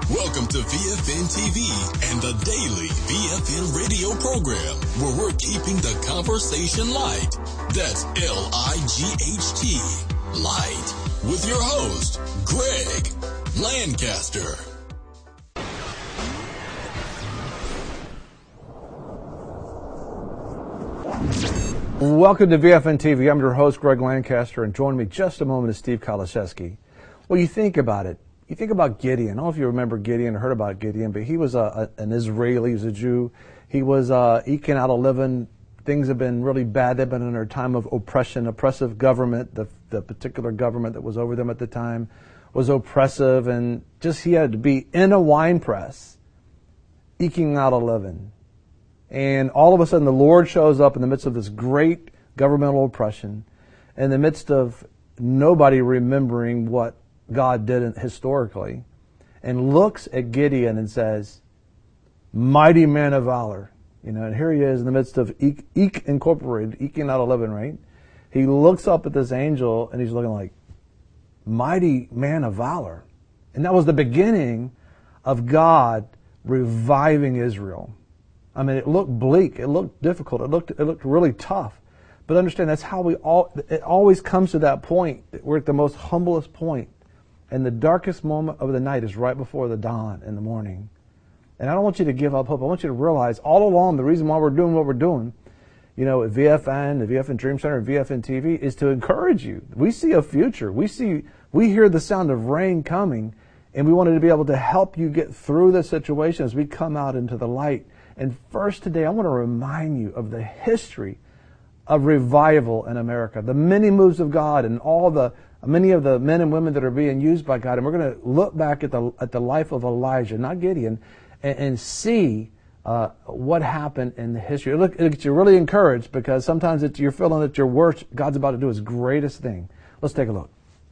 Welcome to VFN TV and the daily VFN radio program, where we're keeping the conversation light. That's L-I-G-H-T, light, with your host, Greg Lancaster. Welcome to VFN TV. I'm your host, Greg Lancaster, and join me just a moment is Steve Kaliszewski. Well, you think about it. You think about Gideon. I don't know if you remember Gideon or heard about Gideon, but he was an Israeli. He was a Jew. He was eking out a living. Things have been really bad. They've been under a time of oppression, oppressive government. The particular government that was over them at the time was oppressive, and just he had to be in a wine press, eking out a living. And all of a sudden the Lord shows up in the midst of this great governmental oppression, in the midst of nobody remembering what God did historically, and looks at Gideon and says, mighty man of valor. You know, and here he is in the midst of Eke Incorporated, eking out a living, right? He looks up at this angel and he's looking like, mighty man of valor. And that was the beginning of God reviving Israel. I mean, it looked bleak, it looked difficult, it looked really tough. But understand, that's how it always comes to that point. We're at the most humblest point. And the darkest moment of the night is right before the dawn in the morning. And I don't want you to give up hope. I want you to realize all along the reason why we're doing what we're doing, you know, at VFN, the VFN Dream Center, and VFN TV, is to encourage you. We see a future. We hear the sound of rain coming, and we wanted to be able to help you get through the situation as we come out into the light. And first today, I want to remind you of the history of revival in America, the many moves of God, and many of the men and women that are being used by God. And we're going to look back at the life of Elijah, not Gideon, and see what happened in the history. It gets you really encouraged, because sometimes you're feeling that your worst, God's about to do His greatest thing. Let's take a look.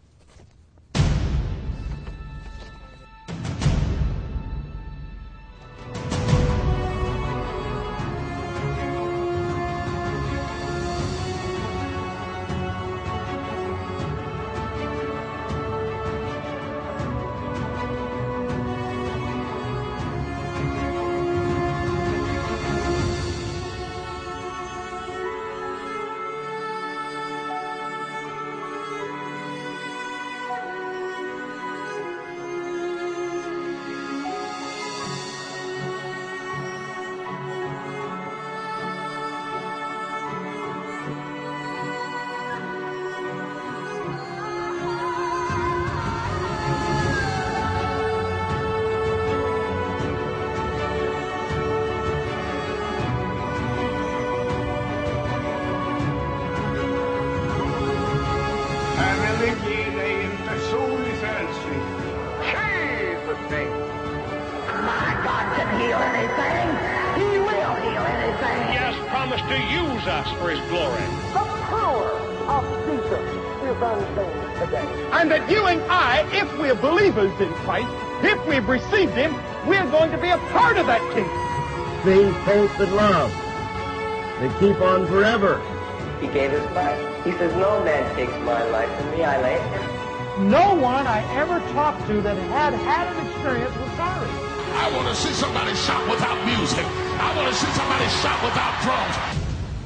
And that you and I, if we're believers in Christ, if we've received Him, we're going to be a part of that kingdom. Faith, hope, and love. They keep on forever. He gave His life. He says, no man takes my life from me, I lay it down. No one I ever talked to that had an experience was sorry. I want to see somebody shout without music. I want to see somebody shout without drums.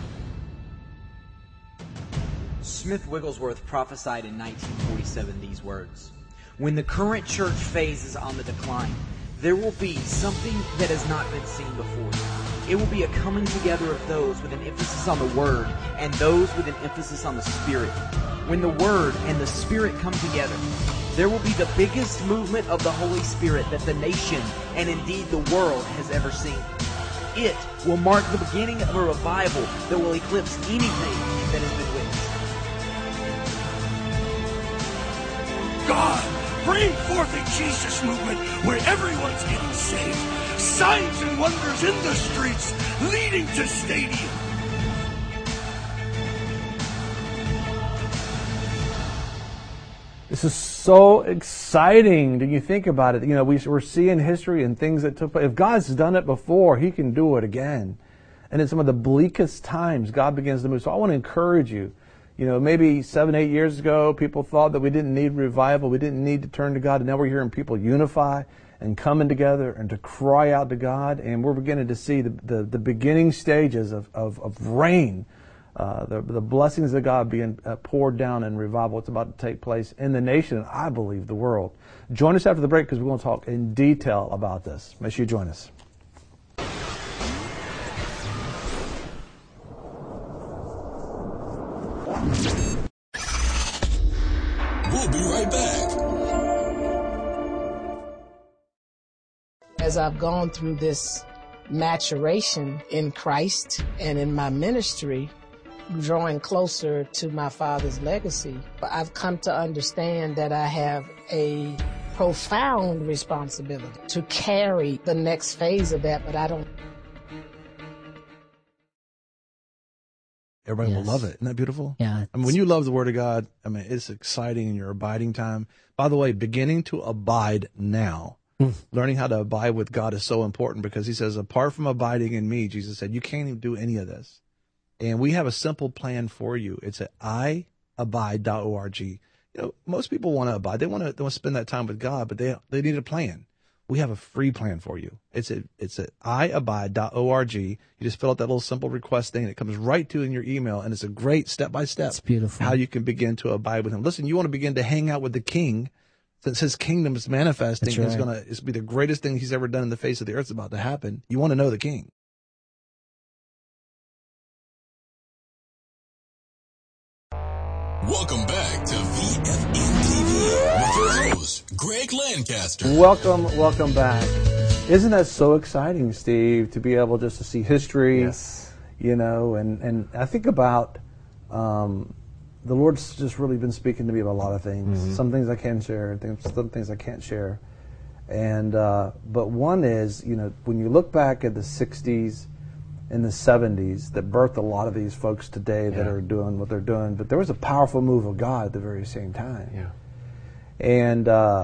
Smith Wigglesworth prophesied in 1947 these words: when the current church phase is on the decline, there will be something that has not been seen before. It will be a coming together of those with an emphasis on the Word and those with an emphasis on the Spirit. When the Word and the Spirit come together, there will be the biggest movement of the Holy Spirit that the nation and indeed the world has ever seen. It will mark the beginning of a revival that will eclipse anything that has been witnessed. God, bring forth a Jesus movement where everyone's getting saved. Signs and wonders in the streets, leading to stadiums. This is so exciting. Do you think about it? You know, we're seeing history and things that took place. If God's done it before, He can do it again. And in some of the bleakest times, God begins to move. So I want to encourage you. You know, maybe 7, 8 years ago, people thought that we didn't need revival. We didn't need to turn to God. And now we're hearing people unify and coming together and to cry out to God. And we're beginning to see the beginning stages of rain, the blessings of God being poured down in revival. What's about to take place in the nation, and I believe the world. Join us after the break because we're going to talk in detail about this. Make sure you join us. We'll be right back. As I've gone through this maturation in Christ and in my ministry, drawing closer to my Father's legacy, I've come to understand that I have a profound responsibility to carry the next phase of that, but I don't. Everybody will love it. Isn't that beautiful? Yeah. I mean, when you love the Word of God, I mean, it's exciting in your abiding time. By the way, beginning to abide now. Learning how to abide with God is so important because he says, apart from abiding in me, Jesus said, you can't even do any of this. And we have a simple plan for you. It's at iabide.org. You know, most people want to abide. They want to spend that time with God, but they need a plan. We have a free plan for you. It's at iabide.org. You just fill out that little simple request thing. It comes right to in your email, and it's a great step-by-step It's beautiful. how you can begin to abide with him. Listen, you want to begin to hang out with the King. Since his kingdom is manifesting, That's right. it's be the greatest thing he's ever done in the face of the earth is about to happen. You want to know the King. Welcome back to VFN TV with your host, Greg Lancaster. Welcome back. Isn't that so exciting, Steve, to be able just to see history? Yes. You know, and I think about the Lord's just really been speaking to me about a lot of things. Mm-hmm. Some things I can share, and some things I can't share. And but one is, you know, when you look back at the 60s and the 70s that birthed a lot of these folks today that are doing what they're doing, but there was a powerful move of God at the very same time. Yeah. And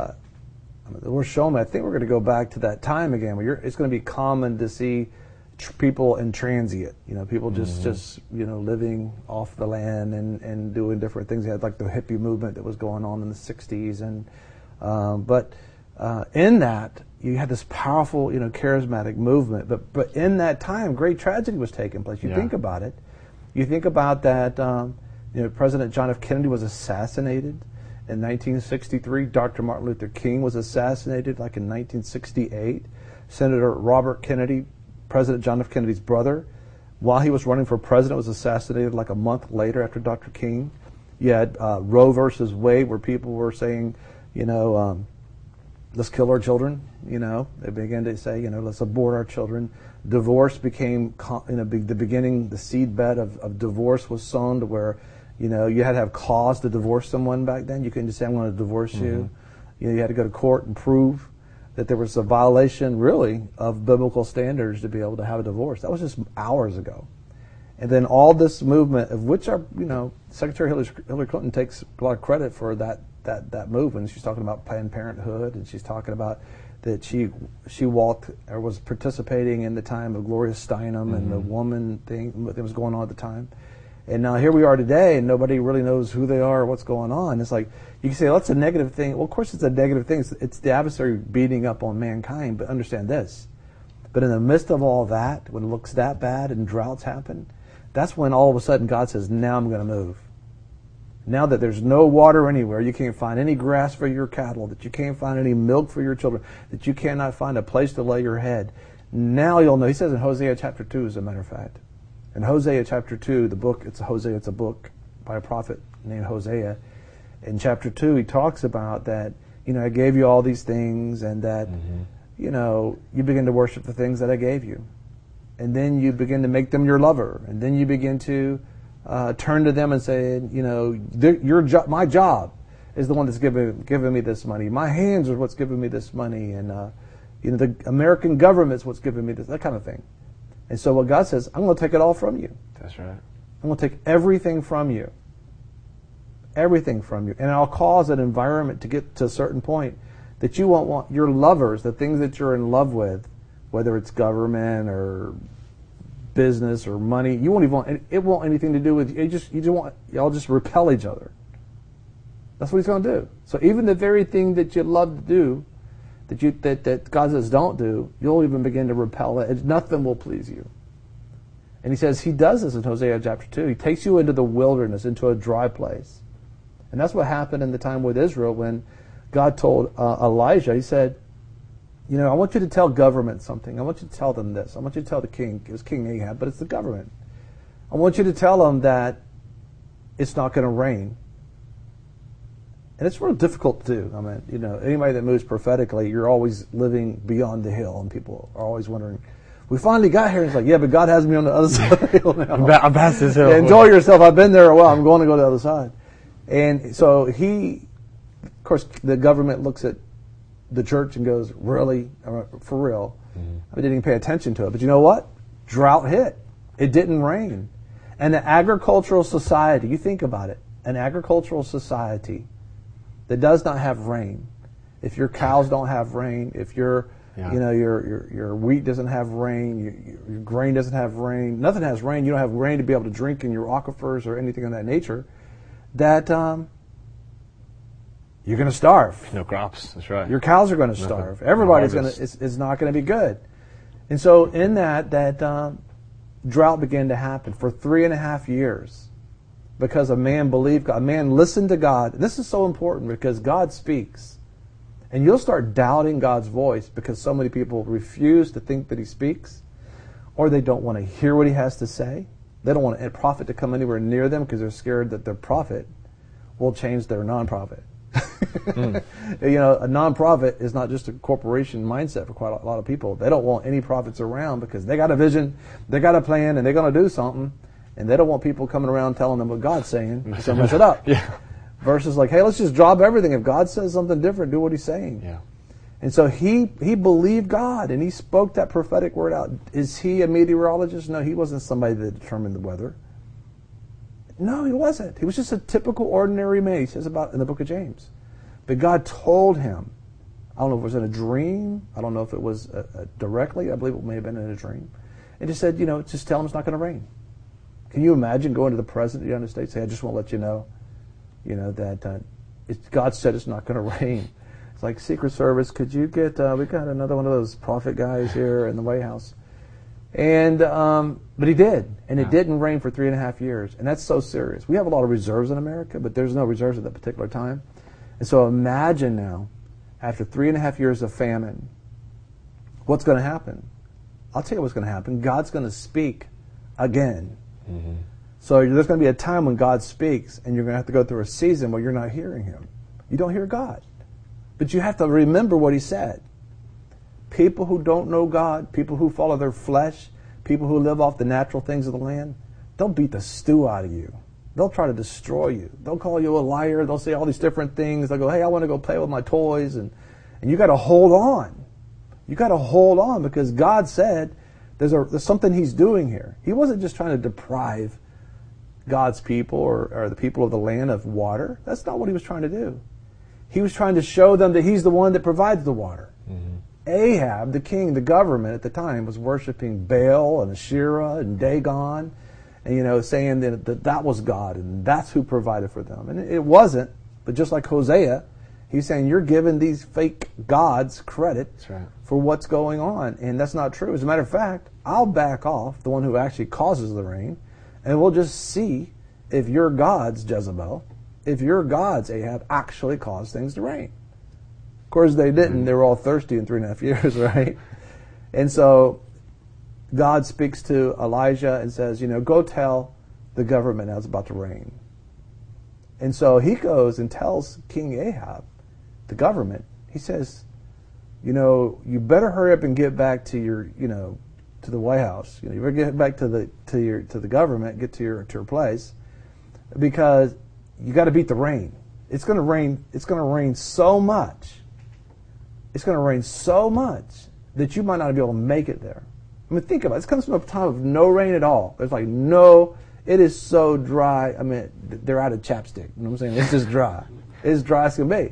we're showing me, I think we're going to go back to that time again where it's going to be common to see people in transient, you know, people just you know, living off the land and doing different things. They had like the hippie movement that was going on in the 60s. And but in that, you had this powerful, you know, charismatic movement. But in that time, great tragedy was taking place. You think about it. You think about that, you know, President John F. Kennedy was assassinated in 1963. Dr. Martin Luther King was assassinated like in 1968. Senator Robert Kennedy, President John F. Kennedy's brother, while he was running for president, was assassinated like a month later after Dr. King. You had Roe versus Wade, where people were saying, you know, let's kill our children. You know, they began to say, you know, let's abort our children. Divorce became, you know, the beginning, the seedbed of divorce was sown to where, you know, you had to have cause to divorce someone back then. You couldn't just say, I'm going to divorce you. You know, you had to go to court and prove that there was a violation, really, of biblical standards to be able to have a divorce. That was just hours ago. And then all this movement, of which our, you know, Secretary Hillary Clinton takes a lot of credit for that movement. She's talking about Planned Parenthood, and she's talking about that she walked or was participating in the time of Gloria Steinem and the woman thing that was going on at the time. And now here we are today, and nobody really knows who they are or what's going on. It's like, you can say, well, that's a negative thing. Well, of course it's a negative thing. It's the adversary beating up on mankind, but understand this. But in the midst of all that, when it looks that bad and droughts happen, that's when all of a sudden God says, now I'm going to move. Now that there's no water anywhere, you can't find any grass for your cattle, that you can't find any milk for your children, that you cannot find a place to lay your head. Now you'll know. He says in Hosea chapter 2, as a matter of fact. In Hosea chapter 2, the book, it's a book by a prophet named Hosea. In chapter 2, he talks about that, you know, I gave you all these things, and that, you know, you begin to worship the things that I gave you. And then you begin to make them your lover. And then you begin to turn to them and say, you know, my job is the one that's giving me this money. My hands are what's giving me this money. And, you know, the American government's what's giving me this, that kind of thing. And so what God says, I'm going to take it all from you. That's right. I'm going to take everything from you. Everything from you. And I'll cause an environment to get to a certain point that you won't want your lovers, the things that you're in love with, whether it's government or business or money, you won't even want, it won't anything to do with you. Y'all just repel each other. That's what he's going to do. So even the very thing that you love to do that God says don't do, you'll even begin to repel it. Nothing will please you. And he says he does this in Hosea chapter 2. He takes you into the wilderness, into a dry place. And that's what happened in the time with Israel when God told Elijah, he said, I want you to tell government something. I want you to tell them this. I want you to tell the king. It was King Ahab, but it's the government. I want you to tell them that it's not going to rain. And it's real difficult to do. I mean, anybody that moves prophetically, you're always living beyond the hill, and people are always wondering, we finally got here. And it's like, yeah, but God has me on the other side of the hill now. I'm past this hill. Yeah, enjoy yourself. I've been there a while. I'm going to go to the other side. And so of course, the government looks at the church and goes, really? For real? Mm-hmm. I didn't even pay attention to it. But you know what? Drought hit. It didn't rain. And the agricultural society, you think about it, an agricultural society that does not have rain, if your cows don't have rain, if your wheat doesn't have rain, your grain doesn't have rain, nothing has rain, you don't have rain to be able to drink in your aquifers or anything of that nature, that you're going to starve. No crops, that's right. Your cows are going to starve. Everybody's going to, it's not going to be good. And so in that drought began to happen for 3.5 years because a man believed God. A man listened to God. And this is so important because God speaks. And you'll start doubting God's voice because so many people refuse to think that he speaks, or they don't want to hear what he has to say. They don't want a prophet to come anywhere near them because they're scared that their prophet will change their nonprofit. A nonprofit is not just a corporation mindset for quite a lot of people. They don't want any prophets around because they got a vision, they got a plan, and they're going to do something, and they don't want people coming around telling them what God's saying, so mess it up. Yeah. Versus like, hey, let's just drop everything. If God says something different, do what he's saying. Yeah. And so he believed God, and he spoke that prophetic word out. Is he a meteorologist? No, he wasn't somebody that determined the weather. No, he wasn't. He was just a typical ordinary man, he says about in the book of James. But God told him, I don't know if it was in a dream, I don't know if it was directly, I believe it may have been in a dream, and just said, just tell him it's not going to rain. Can you imagine going to the President of the United States, say, I just want to let you know, that God said it's not going to rain. It's like, Secret Service, could you get, we got another one of those prophet guys here in the White House. And but he did, and it didn't rain for 3.5 years, and that's so serious. We have a lot of reserves in America, but there's no reserves at that particular time. And so imagine now, after 3.5 years of famine, what's going to happen? I'll tell you what's going to happen. God's going to speak again. Mm-hmm. So there's going to be a time when God speaks, and you're going to have to go through a season where you're not hearing him. You don't hear God. But you have to remember what he said. People who don't know God, people who follow their flesh, people who live off the natural things of the land, they'll beat the stew out of you. They'll try to destroy you. They'll call you a liar. They'll say all these different things. They'll go, hey, I want to go play with my toys. And you got to hold on. You got to hold on because God said there's something he's doing here. He wasn't just trying to deprive God's people or the people of the land of water. That's not what he was trying to do. He was trying to show them that he's the one that provides the water. Mm-hmm. Ahab, the king, the government at the time, was worshiping Baal and Asherah and Dagon, and saying that was God and that's who provided for them. And it wasn't, but just like Hosea, he's saying you're giving these fake gods credit for what's going on, and that's not true. As a matter of fact, I'll back off the one who actually causes the rain, and we'll just see if your gods, Jezebel, if your gods, Ahab, actually caused things to rain. Of course, they didn't. They were all thirsty in 3.5 years, right? And so God speaks to Elijah and says, go tell the government now it's about to rain. And so he goes and tells King Ahab, the government, he says, you better hurry up and get back to your, to the White House. You better get back to the government, get to your place, because you got to beat the rain. It's going to rain. It's going to rain so much. It's going to rain so much that you might not be able to make it there. I mean, think about it. This comes from a time of no rain at all. There's like it is so dry. I mean, they're out of chapstick. You know what I'm saying? It's just dry. It's dry as can be.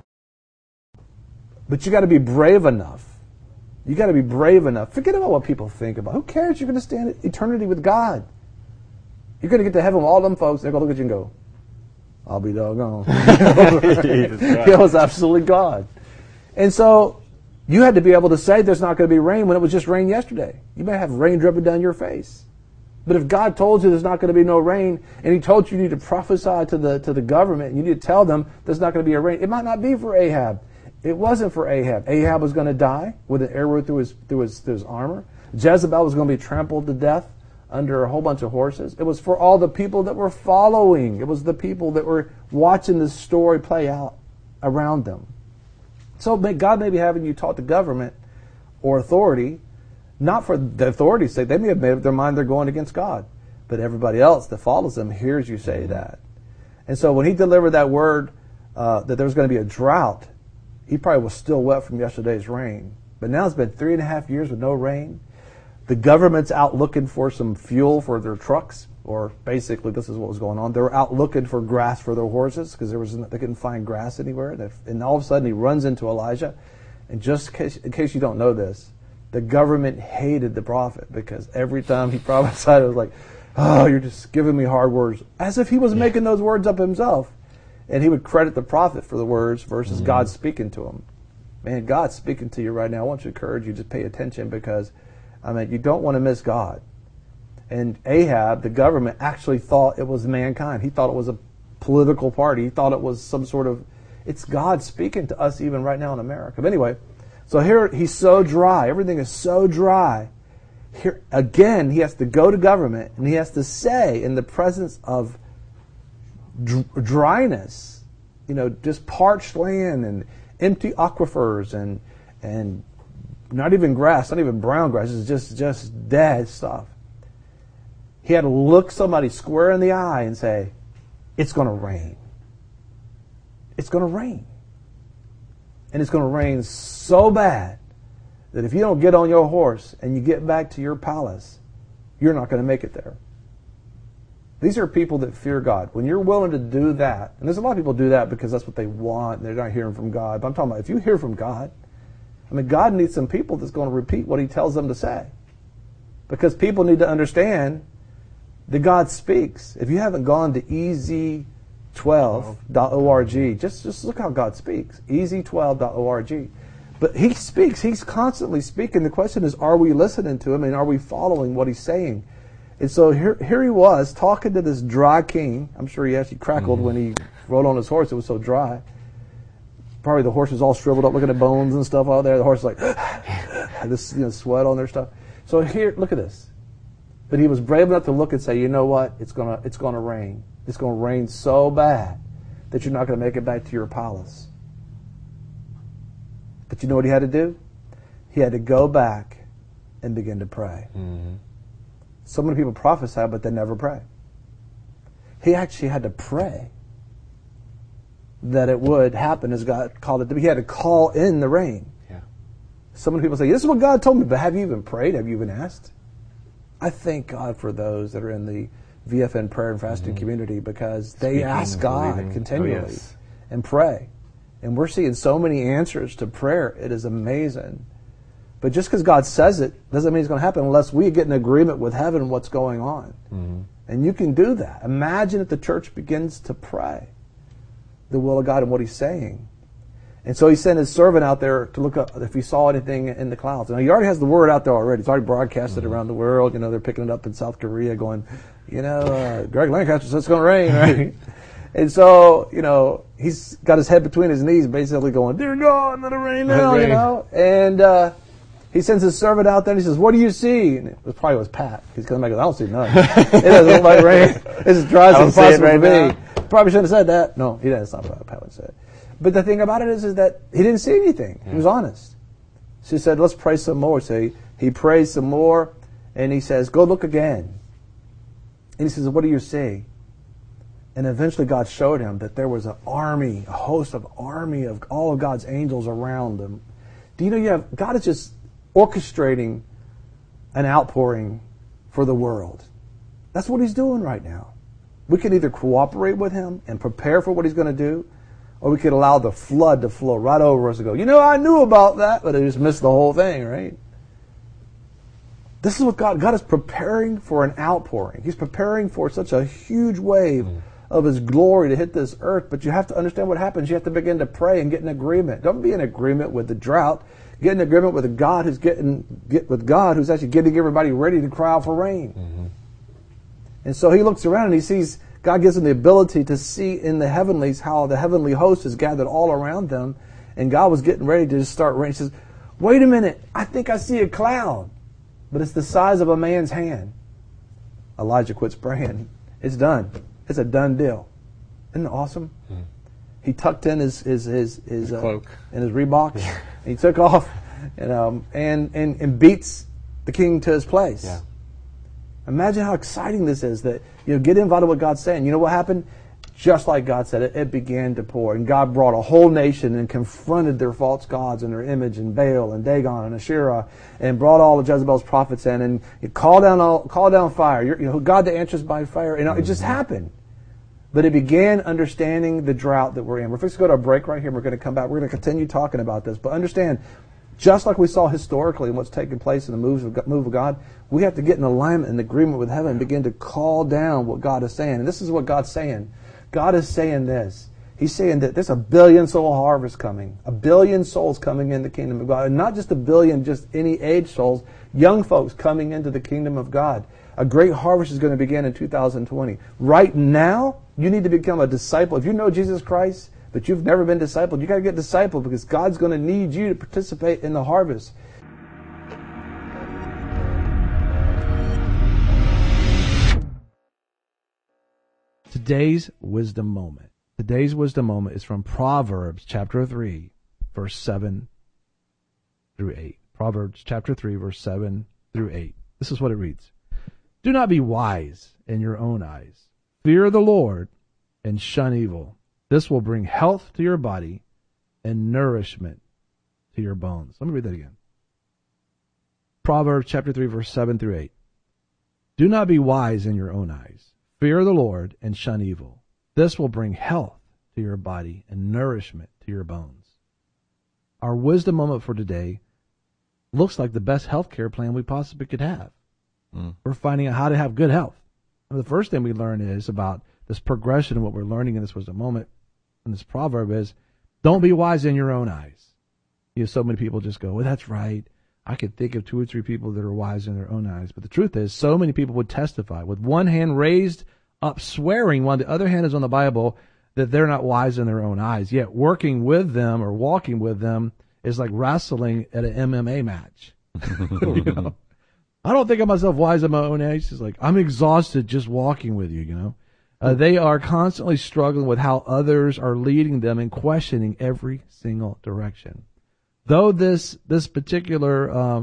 But you got to be brave enough. You got to be brave enough. Forget about what people think about. Who cares? You're going to stand eternity with God. You're going to get to heaven with all them folks. They're going to look at you and go, I'll be doggone. It was absolutely God. And so You had to be able to say there's not going to be rain when it was just rain yesterday. You may have rain dripping down your face. But if God told you there's not going to be no rain, and He told you need to prophesy to the government, and you need to tell them there's not going to be a rain, it might not be for Ahab. It wasn't for Ahab. Ahab was going to die with an arrow through his armor. Jezebel was going to be trampled to death under a whole bunch of horses. It was for all the people that were following. It was the people that were watching this story play out around them. So God may be having you talk to government or authority, not for the authority's sake. They may have made up their mind they're going against God. But everybody else that follows them hears you say that. And so when He delivered that word that there was going to be a drought, he probably was still wet from yesterday's rain. But now it's been 3.5 years with no rain. The government's out looking for some fuel for their trucks, or basically this is what was going on. They were out looking for grass for their horses because they couldn't find grass anywhere. And all of a sudden he runs into Elijah. And just in case you don't know this, the government hated the prophet because every time he prophesied, it was like, oh, you're just giving me hard words. As if he was making those words up himself. And he would credit the prophet for the words versus God speaking to him. Man, God's speaking to you right now. I want to encourage you to pay attention because, you don't want to miss God. And Ahab, the government, actually thought it was mankind. He thought it was a political party. He thought it was some sort of... It's God speaking to us even right now in America. But anyway, so here he's so dry. Everything is so dry. Here again, he has to go to government and he has to say in the presence of dryness, just parched land and empty aquifers and not even grass, not even brown grass, it's just dead stuff. He had to look somebody square in the eye and say, it's going to rain. It's going to rain. And it's going to rain so bad that if you don't get on your horse and you get back to your palace, you're not going to make it there. These are people that fear God. When you're willing to do that, and there's a lot of people do that because that's what they want, and they're not hearing from God. But I'm talking about if you hear from God, God needs some people that's going to repeat what He tells them to say. Because people need to understand that God speaks. If you haven't gone to easy12.org, just look how God speaks. easy12.org. But He speaks. He's constantly speaking. The question is, are we listening to Him and are we following what He's saying? And so here he was talking to this dry king. I'm sure he actually crackled when he rode on his horse. It was so dry. Probably the horse was all shriveled up, looking at bones and stuff out there. The horse was like, had this sweat on their stuff. So here, look at this. But he was brave enough to look and say, you know what? It's gonna rain. It's gonna rain so bad that you're not gonna make it back to your palace. But you know what he had to do? He had to go back and begin to pray. Mm-hmm. So many people prophesy, but they never pray. He actually had to pray that it would happen as God called it to be. He had to call in the rain. Yeah. So many people say, this is what God told me, but have you even prayed? Have you even asked? I thank God for those that are in the VFN prayer and fasting community because they ask God continually and pray. And we're seeing so many answers to prayer. It is amazing. But just because God says it doesn't mean it's going to happen unless we get in agreement with heaven what's going on. Mm-hmm. And you can do that. Imagine if the church begins to pray the will of God and what He's saying. And so He sent His servant out there to look up if he saw anything in the clouds. Now, He already has the word out there already. It's already broadcasted around the world. They're picking it up in South Korea going, Greg Lancaster says it's going to rain, right? And so, he's got his head between his knees basically going, dear God, let it rain now, And he sends his servant out there and he says, what do you see? And it probably was Pat. He's coming back and goes, I don't see nothing. It doesn't look like rain. It's as dry as possible to me. Probably shouldn't have said that. No, he didn't. It's not what Pat would say. But the thing about it is that he didn't see anything. He was honest. So he said, let's pray some more. So he prays some more and he says, go look again. And he says, what do you see? And eventually God showed him that there was an army, a host of army of all of God's angels around him. Do you know God is just orchestrating an outpouring for the world. That's what He's doing right now. We can either cooperate with Him and prepare for what He's going to do, or we could allow the flood to flow right over us and go, I knew about that, but I just missed the whole thing, right? This is what God is preparing for an outpouring. He's preparing for such a huge wave of His glory to hit this earth. But you have to understand what happens. You have to begin to pray and get in agreement. Don't be in agreement with the drought. Get in agreement with God who's who's actually getting everybody ready to cry out for rain. Mm-hmm. And so he looks around and he sees, God gives him the ability to see in the heavenlies how the heavenly host is gathered all around them. And God was getting ready to just start raining. He says, wait a minute, I think I see a cloud, but it's the size of a man's hand. Elijah quits praying. It's done. It's a done deal. Isn't it awesome? Mm-hmm. He tucked in his cloak and his Reeboks. And he took off and beats the king to his place. Yeah. Imagine how exciting this is, that get involved in what God's saying. You know what happened? Just like God said, it began to pour. And God brought a whole nation and confronted their false gods and their image, and Baal and Dagon and Asherah, and brought all of Jezebel's prophets in, and called down fire. God that answers by fire. It just happened. But it began understanding the drought that we're in. We're fixing to go to a break right here. We're going to come back. We're going to continue talking about this. But understand, just like we saw historically in what's taking place in the move of God, we have to get in alignment and agreement with heaven and begin to call down what God is saying. And this is what God's saying. God is saying this. He's saying that there's a 1 billion soul harvest coming. 1 billion souls coming in the kingdom of God. And not just 1 billion, just any age souls. Young folks coming into the kingdom of God. A great harvest is going to begin in 2020. Right now, you need to become a disciple. If you know Jesus Christ, but you've never been discipled, you got to get discipled, because God's going to need you to participate in the harvest. Today's wisdom moment. Today's wisdom moment is from Proverbs chapter 3, verse 7 through 8. Proverbs chapter 3, verse 7 through 8. This is what it reads. Do not be wise in your own eyes. Fear the Lord and shun evil. This will bring health to your body and nourishment to your bones. Let me read that again. Proverbs chapter 3, verse 7 through 8. Do not be wise in your own eyes. Fear the Lord and shun evil. This will bring health to your body and nourishment to your bones. Our wisdom moment for today looks like the best health care plan we possibly could have. We're finding out how to have good health. And the first thing we learn is about this progression of what we're learning in this wisdom moment. And this proverb is, don't be wise in your own eyes. So many people just go, well, that's right. I could think of 2 or 3 people that are wise in their own eyes. But the truth is, so many people would testify with one hand raised up swearing while the other hand is on the Bible that they're not wise in their own eyes. Yet working with them or walking with them is like wrestling at an MMA match. I don't think of myself wise in my own eyes. It's like, I'm exhausted just walking with you, They are constantly struggling with how others are leading them and questioning every single direction. Though this particular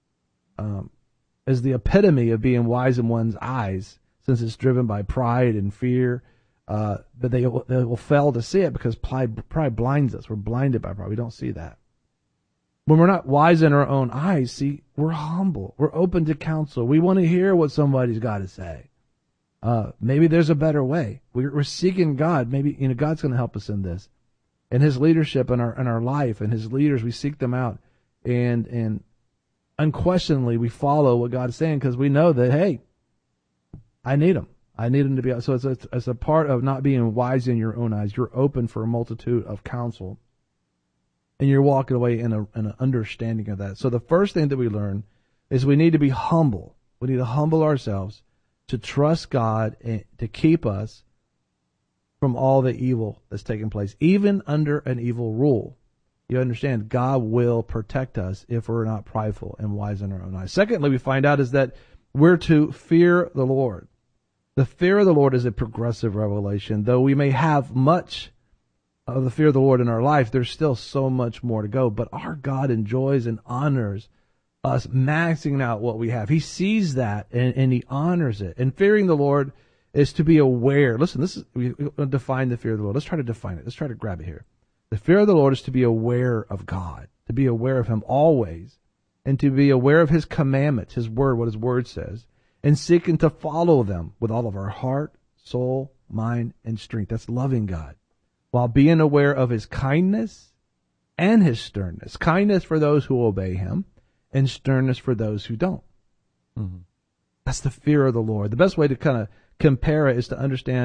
is the epitome of being wise in one's eyes, since it's driven by pride and fear, but they will fail to see it because pride blinds us. We're blinded by pride. We don't see that. When we're not wise in our own eyes, see, we're humble. We're open to counsel. We want to hear what somebody's got to say. Maybe there's a better way. We're seeking God. Maybe God's going to help us in this, and His leadership in our life, and His leaders. We seek them out, and unquestionably we follow what God is saying because we know that, hey, I need Him. I need Him to be. So it's a part of not being wise in your own eyes. You're open for a multitude of counsel. And you're walking away in an understanding of that. So the first thing that we learn is we need to be humble. We need to humble ourselves to trust God and to keep us from all the evil that's taking place, even under an evil rule. You understand, God will protect us if we're not prideful and wise in our own eyes. Secondly, we find out is that we're to fear the Lord. The fear of the Lord is a progressive revelation. Though we may have much of the fear of the Lord in our life, there's still so much more to go. But our God enjoys and honors us maxing out what we have. He sees that and He honors it. And fearing the Lord is to be aware. Listen, we define the fear of the Lord. Let's try to define it. Let's try to grab it here. The fear of the Lord is to be aware of God, to be aware of Him always, and to be aware of His commandments, His word, what His word says, and seeking to follow them with all of our heart, soul, mind, and strength. That's loving God, while being aware of His kindness and His sternness. Kindness for those who obey Him, and sternness for those who don't. Mm-hmm. That's the fear of the Lord. The best way to kind of compare it is to understand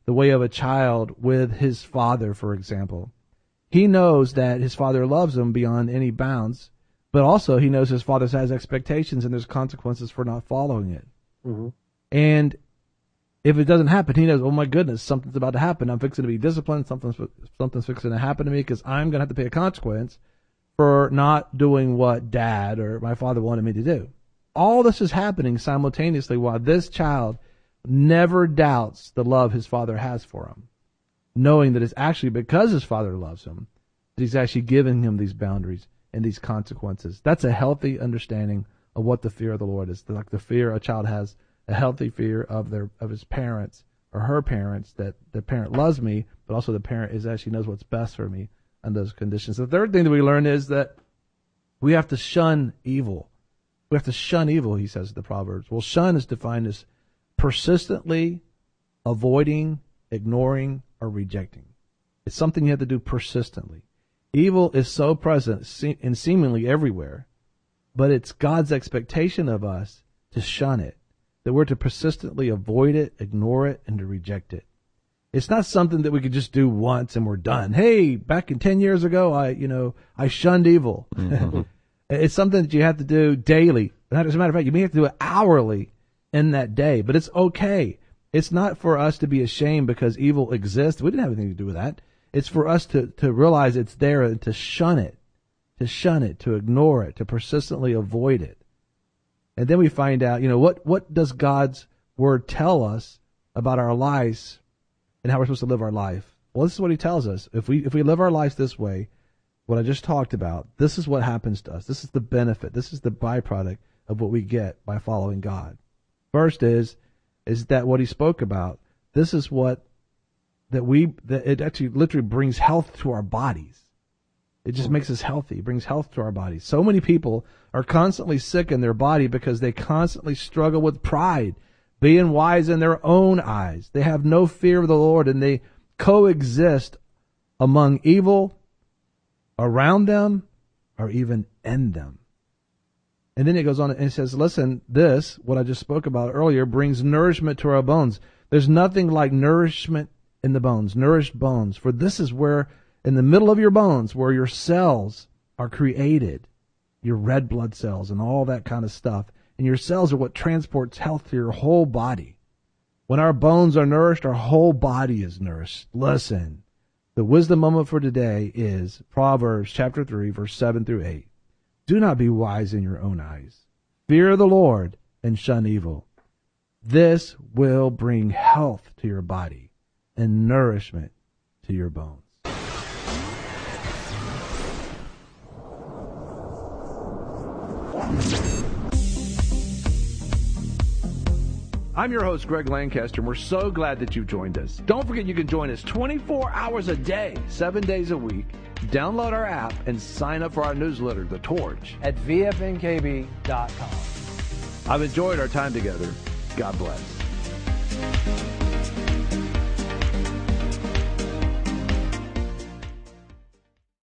the way of a child with his father, for example. He knows that his father loves him beyond any bounds, but also he knows his father has expectations and there's consequences for not following it. Mm-hmm. And if it doesn't happen, he knows, oh my goodness, something's about to happen. I'm fixing to be disciplined. Something's fixing to happen to me because I'm going to have to pay a consequence for not doing what dad or my father wanted me to do. All this is happening simultaneously while this child never doubts the love his father has for him, knowing that it's actually because his father loves him that he's actually giving him these boundaries and these consequences. That's a healthy understanding of what the fear of the Lord is. Like the fear a child has, a healthy fear of his parents or her parents, that the parent loves me, but also the parent is actually knows what's best for me under those conditions. The third thing that we learn is that we have to shun evil. We have to shun evil, he says in the Proverbs. Well, shun is defined as persistently avoiding, ignoring, or rejecting. It's something you have to do persistently. Evil is so present and seemingly everywhere, but it's God's expectation of us to shun it, that we're to persistently avoid it, ignore it, and to reject it. It's not something that we could just do once and we're done. Hey, back in 10 years ago, I shunned evil. Mm-hmm. It's something that you have to do daily. As a matter of fact, you may have to do it hourly in that day, but it's okay. It's not for us to be ashamed because evil exists. We didn't have anything to do with that. It's for us to realize it's there and to shun it, to ignore it, to persistently avoid it. And then we find out, what does God's word tell us about our lives and how we're supposed to live our life? Well, this is what he tells us. If we live our lives this way, what I just talked about, this is what happens to us. This is the benefit. This is the byproduct of what we get by following God. First is that what he spoke about, this is what it actually literally brings health to our bodies. It just makes us healthy. It brings health to our bodies. So many people are constantly sick in their body because they constantly struggle with pride, being wise in their own eyes. They have no fear of the Lord, and they coexist among evil around them or even in them. And then it goes on and it says, listen, what I just spoke about earlier, brings nourishment to our bones. There's nothing like nourishment in the bones, nourished bones. For this is where, in the middle of your bones, where your cells are created, your red blood cells and all that kind of stuff. And your cells are what transports health to your whole body. When our bones are nourished, our whole body is nourished. Listen, the wisdom moment for today is Proverbs chapter 3, verse 7 through 8. Do not be wise in your own eyes. Fear the Lord and shun evil. This will bring health to your body and nourishment to your bones. I'm your host, Greg Lancaster, and we're so glad that you've joined us. Don't forget you can join us 24 hours a day, 7 days a week. Download our app and sign up for our newsletter, The Torch, at vfnkb.com. I've enjoyed our time together. God bless.